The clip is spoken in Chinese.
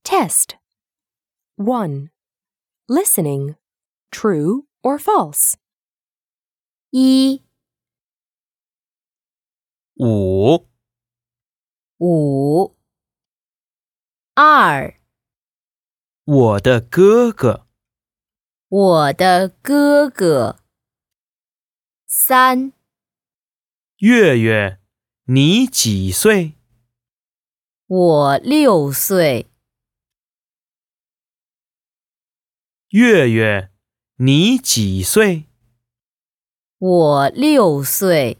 Test 1. Listening. True or false? 一、 5、 五、二、 我的哥哥， 我的哥哥。三、 月月，你几岁？ 我6岁。 月月，你几岁？ 我6岁。